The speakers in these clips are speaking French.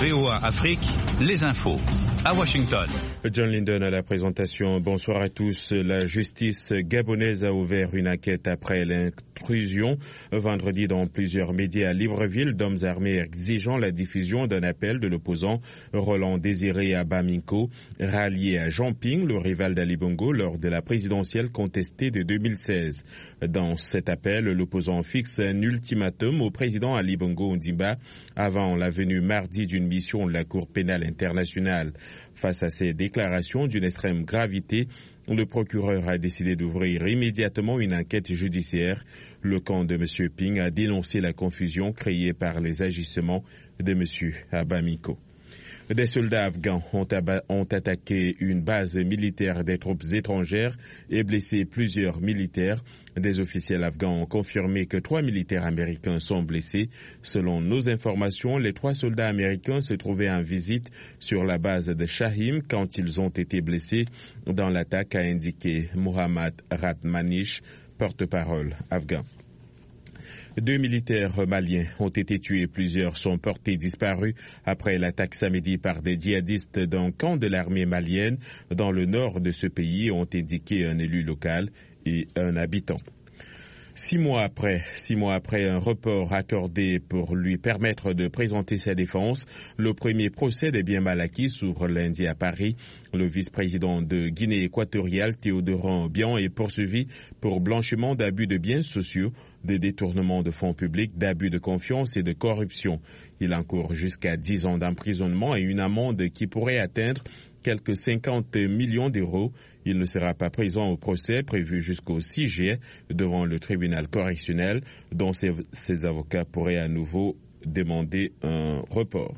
VOA Afrique, les infos. À Washington. John Linden à la présentation. Bonsoir à tous. La justice gabonaise a ouvert une enquête après l'intrusion vendredi dans plusieurs médias à Libreville d'hommes armés exigeant la diffusion d'un appel de l'opposant Roland Désiré Abaminko, rallié à Jean Ping, le rival d'Ali Bongo, lors de la présidentielle contestée de 2016. Dans cet appel, l'opposant fixe un ultimatum au président Ali Bongo Ondimba avant la venue mardi d'une mission de la Cour pénale internationale. Face à ces déclarations d'une extrême gravité, le procureur a décidé d'ouvrir immédiatement une enquête judiciaire. Le camp de M. Ping a dénoncé la confusion créée par les agissements de M. Abaminko. Des soldats afghans ont attaqué une base militaire des troupes étrangères et blessé plusieurs militaires. Des officiels afghans ont confirmé que 3 militaires américains sont blessés. Selon nos informations, les 3 soldats américains se trouvaient en visite sur la base de Shahim quand ils ont été blessés dans l'attaque, a indiqué Mohammad Ratmanish, porte-parole afghan. 2 militaires maliens ont été tués, plusieurs sont portés disparus après l'attaque samedi par des djihadistes d'un camp de l'armée malienne dans le nord de ce pays, ont indiqué un élu local et un habitant. 6 mois après un report accordé pour lui permettre de présenter sa défense, le premier procès des biens mal acquis s'ouvre lundi à Paris. Le vice-président de Guinée équatoriale, Théodoran Obiang, est poursuivi pour blanchiment d'abus de biens sociaux, de détournement de fonds publics, d'abus de confiance et de corruption. Il encourt jusqu'à 10 ans d'emprisonnement et une amende qui pourrait atteindre quelques 50 millions d'euros. Il ne sera pas présent au procès prévu jusqu'au 6 juillet devant le tribunal correctionnel, dont ses avocats pourraient à nouveau demander un report.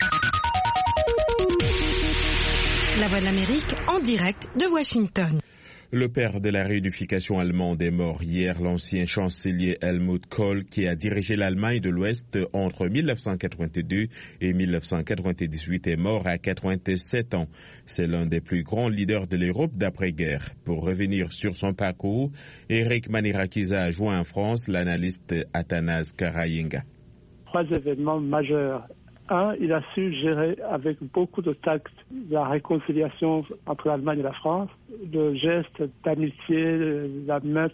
La Voix de l'Amérique en direct de Washington. Le père de la réunification allemande est mort hier. L'ancien chancelier Helmut Kohl, qui a dirigé l'Allemagne de l'Ouest entre 1982 et 1998, est mort à 87 ans. C'est l'un des plus grands leaders de l'Europe d'après-guerre. Pour revenir sur son parcours, Eric Manirakis a joint en France l'analyste Athanase Karayenga. 3 événements majeurs. 1, il a su gérer avec beaucoup de tact la réconciliation entre l'Allemagne et la France. Le geste d'amitié, la main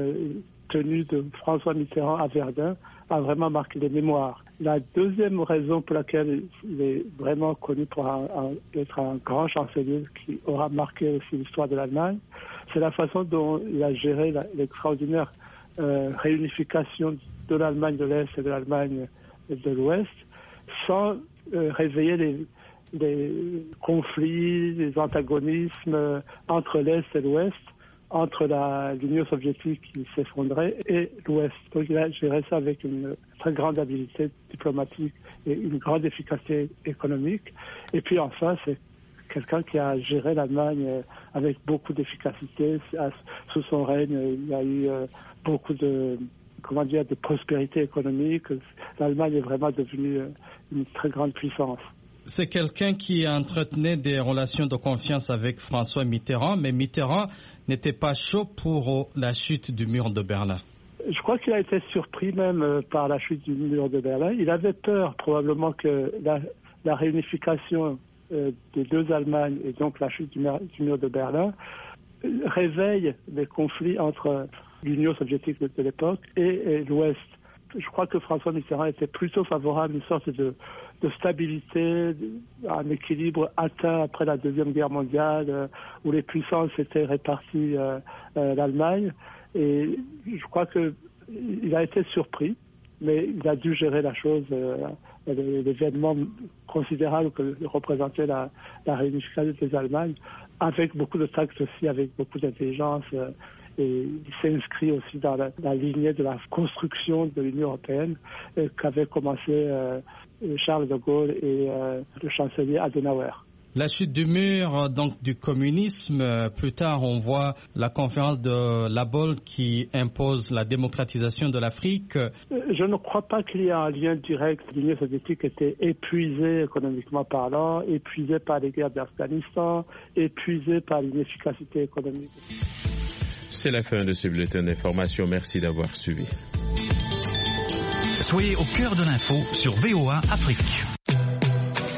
tenue de François Mitterrand à Verdun a vraiment marqué les mémoires. La deuxième raison pour laquelle il est vraiment connu pour être un grand chancelier qui aura marqué aussi l'histoire de l'Allemagne, c'est la façon dont il a géré l'extraordinaire réunification de l'Allemagne de l'Est et de l'Allemagne de l'Ouest, sans réveiller les conflits, les antagonismes entre l'Est et l'Ouest, entre l'Union soviétique qui s'effondrait et l'Ouest. Donc il a géré ça avec une très grande habileté diplomatique et une grande efficacité économique. Et puis enfin, c'est quelqu'un qui a géré l'Allemagne avec beaucoup d'efficacité. Sous son règne, il y a eu beaucoup de prospérité économique. L'Allemagne est vraiment devenue une très grande puissance. C'est quelqu'un qui entretenait des relations de confiance avec François Mitterrand, mais Mitterrand n'était pas chaud pour la chute du mur de Berlin. Je crois qu'il a été surpris même par la chute du mur de Berlin. Il avait peur probablement que la réunification des deux Allemagnes et donc la chute du mur de Berlin réveille les conflits entre l'Union soviétique de l'époque et l'Ouest. Je crois que François Mitterrand était plutôt favorable à une sorte de stabilité, un équilibre atteint après la Deuxième Guerre mondiale, où les puissances étaient réparties l'Allemagne. Et je crois qu'il a été surpris, mais il a dû gérer la chose, l'événement considérable que représentait la réunification des Allemagnes, avec beaucoup de tact aussi, avec beaucoup d'intelligence. Et il s'est inscrit aussi dans la lignée de la construction de l'Union européenne qu'avaient commencé Charles de Gaulle et le chancelier Adenauer. La chute du mur donc du communisme, plus tard on voit la conférence de La Baule qui impose la démocratisation de l'Afrique. Je ne crois pas qu'il y ait un lien direct. L'Union soviétique était épuisée économiquement parlant, épuisée par les guerres d'Afghanistan, épuisée par l'inefficacité économique. C'est la fin de ce bulletin d'information. Merci d'avoir suivi. Soyez au cœur de l'info sur VOA Afrique.